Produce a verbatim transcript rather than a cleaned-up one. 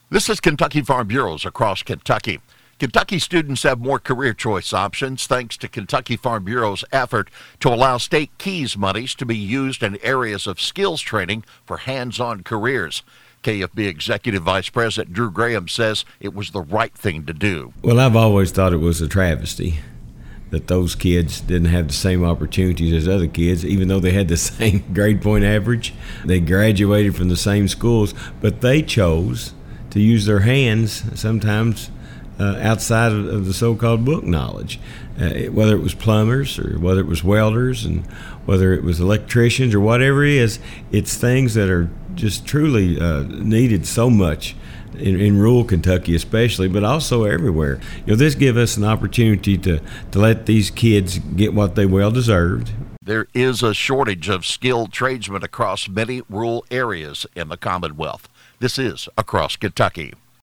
This is Kentucky Farm Bureaus across Kentucky. Kentucky students have more career choice options thanks to Kentucky Farm Bureau's effort to allow state KEYS monies to be used in areas of skills training for hands-on careers. K F B Executive Vice President Drew Graham says it was the right thing to do. Well, I've always thought it was a travesty that those kids didn't have the same opportunities as other kids, even though they had the same grade point average. They graduated from the same schools, but they chose to use their hands sometimes uh, outside of, of the so-called book knowledge, uh, whether it was plumbers or whether it was welders and whether it was electricians or whatever it is. It's things that are just truly uh, needed so much in, in rural Kentucky especially, but also everywhere. You know, this gives us an opportunity to, to let these kids get what they well deserved. There is a shortage of skilled tradesmen across many rural areas in the Commonwealth. This is Across Kentucky.